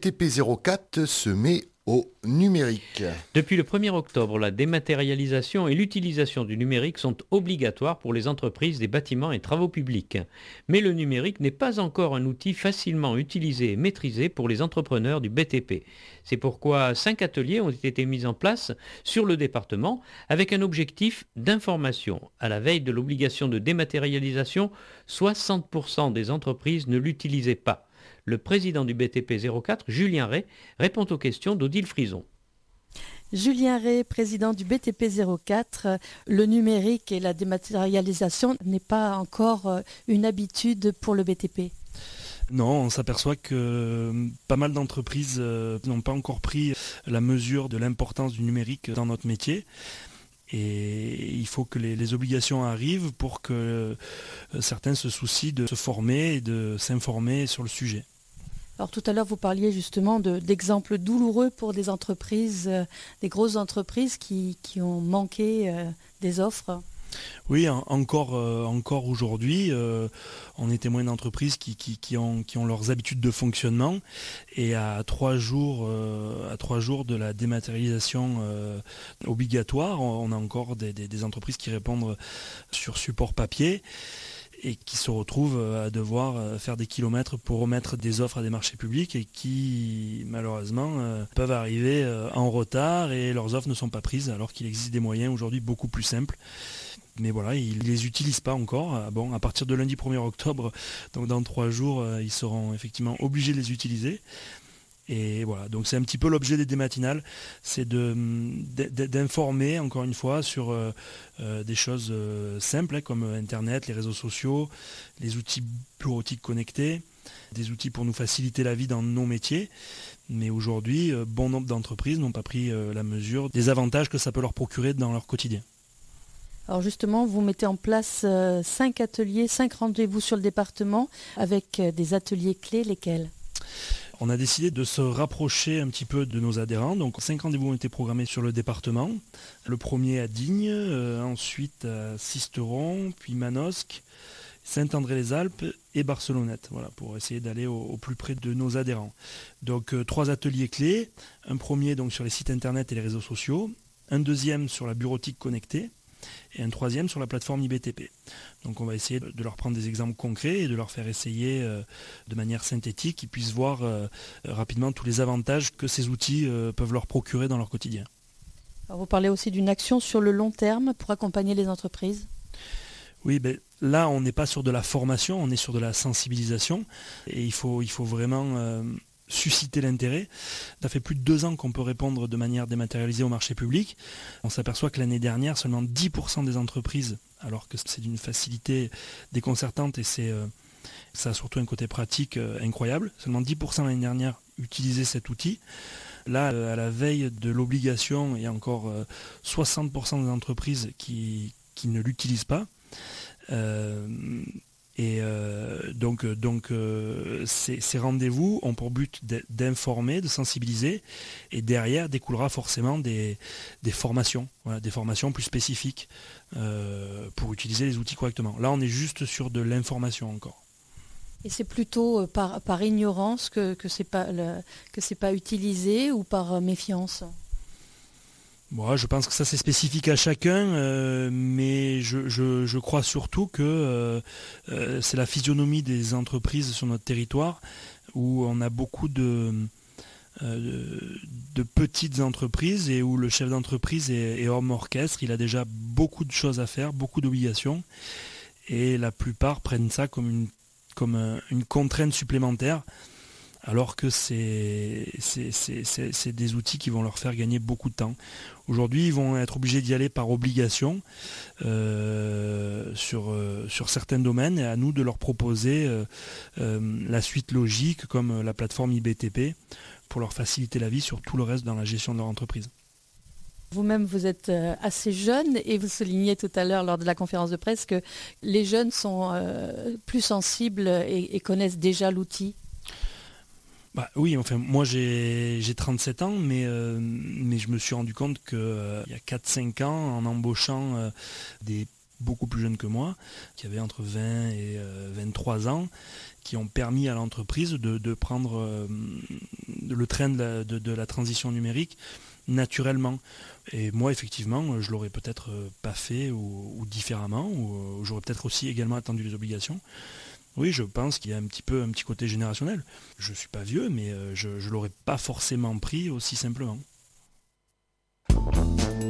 BTP 04 se met au numérique. Depuis le 1er octobre, la dématérialisation et l'utilisation du numérique sont obligatoires pour les entreprises des bâtiments et travaux publics. Mais le numérique n'est pas encore un outil facilement utilisé et maîtrisé pour les entrepreneurs du BTP. C'est pourquoi 5 ateliers ont été mis en place sur le département avec un objectif d'information. À la veille de l'obligation de dématérialisation, 60% des entreprises ne l'utilisaient pas. Le président du BTP 04, Julien Ray, répond aux questions d'Odile Frison. Julien Ray, président du BTP 04, le numérique et la dématérialisation n'est pas encore une habitude pour le BTP. Non, on s'aperçoit que pas mal d'entreprises n'ont pas encore pris la mesure de l'importance du numérique dans notre métier. Et il faut que les obligations arrivent pour que certains se soucient de se former et de s'informer sur le sujet. Alors tout à l'heure, vous parliez justement d'exemples douloureux pour des entreprises, des grosses entreprises qui ont manqué des offres. Oui, encore aujourd'hui, on est témoin d'entreprises qui ont leurs habitudes de fonctionnement et à 3 jours de la dématérialisation obligatoire, on a encore des entreprises qui répondent sur support papier et qui se retrouvent à devoir faire des kilomètres pour remettre des offres à des marchés publics et qui malheureusement peuvent arriver en retard et leurs offres ne sont pas prises alors qu'il existe des moyens aujourd'hui beaucoup plus simples. Mais voilà, ils ne les utilisent pas encore. Bon, à partir de lundi 1er octobre, donc dans 3 jours, ils seront effectivement obligés de les utiliser. Et voilà, donc c'est un petit peu l'objet des dématinales, c'est d'informer encore une fois sur des choses simples comme Internet, les réseaux sociaux, les outils bureautiques connectés, des outils pour nous faciliter la vie dans nos métiers. Mais aujourd'hui, bon nombre d'entreprises n'ont pas pris la mesure des avantages que ça peut leur procurer dans leur quotidien. Alors justement, vous mettez en place 5 ateliers, 5 rendez-vous sur le département avec des ateliers clés, lesquels ? On a décidé de se rapprocher un petit peu de nos adhérents. Donc 5 rendez-vous ont été programmés sur le département. Le premier à Digne, ensuite à Sisteron, puis Manosque, Saint-André-les-Alpes et Barcelonnette, voilà, pour essayer d'aller au plus près de nos adhérents. Donc 3 ateliers clés. Un premier donc sur les sites internet et les réseaux sociaux. Un deuxième sur la bureautique connectée. Et un troisième sur la plateforme IBTP. Donc on va essayer de leur prendre des exemples concrets et de leur faire essayer de manière synthétique qu'ils puissent voir rapidement tous les avantages que ces outils peuvent leur procurer dans leur quotidien. Alors vous parlez aussi d'une action sur le long terme pour accompagner les entreprises. Oui, là on n'est pas sur de la formation, on est sur de la sensibilisation et il faut vraiment susciter l'intérêt. Ça fait plus de 2 ans qu'on peut répondre de manière dématérialisée au marché public. On s'aperçoit que l'année dernière, seulement 10% des entreprises, alors que c'est d'une facilité déconcertante et ça a surtout un côté pratique incroyable, seulement 10% l'année dernière utilisaient cet outil. Là, à la veille de l'obligation, il y a encore 60% des entreprises qui ne l'utilisent pas. Ces rendez-vous ont pour but d'informer, de sensibiliser, et derrière découlera forcément des formations, voilà, des formations plus spécifiques pour utiliser les outils correctement. Là, on est juste sur de l'information encore. Et c'est plutôt par ignorance que c'est pas utilisé ou par méfiance ? Bon, je pense que ça c'est spécifique à chacun, mais je crois surtout que c'est la physionomie des entreprises sur notre territoire où on a beaucoup de petites entreprises et où le chef d'entreprise est homme orchestre, il a déjà beaucoup de choses à faire, beaucoup d'obligations et la plupart prennent ça comme une contrainte supplémentaire. Alors que c'est des outils qui vont leur faire gagner beaucoup de temps. Aujourd'hui, ils vont être obligés d'y aller par obligation sur certains domaines et à nous de leur proposer la suite logique comme la plateforme IBTP pour leur faciliter la vie sur tout le reste dans la gestion de leur entreprise. Vous-même, vous êtes assez jeune et vous soulignez tout à l'heure lors de la conférence de presse que les jeunes sont plus sensibles et connaissent déjà l'outil. Oui, enfin moi j'ai 37 ans, mais je me suis rendu compte qu'il y a 4-5 ans, en embauchant des beaucoup plus jeunes que moi, qui avaient entre 20 et 23 ans, qui ont permis à l'entreprise de prendre le train de la transition numérique naturellement. Et moi, effectivement, je l'aurais peut-être pas fait ou différemment, ou j'aurais peut-être aussi également attendu les obligations. Oui, je pense qu'il y a un petit côté générationnel. Je suis pas vieux, mais je l'aurais pas forcément pris aussi simplement.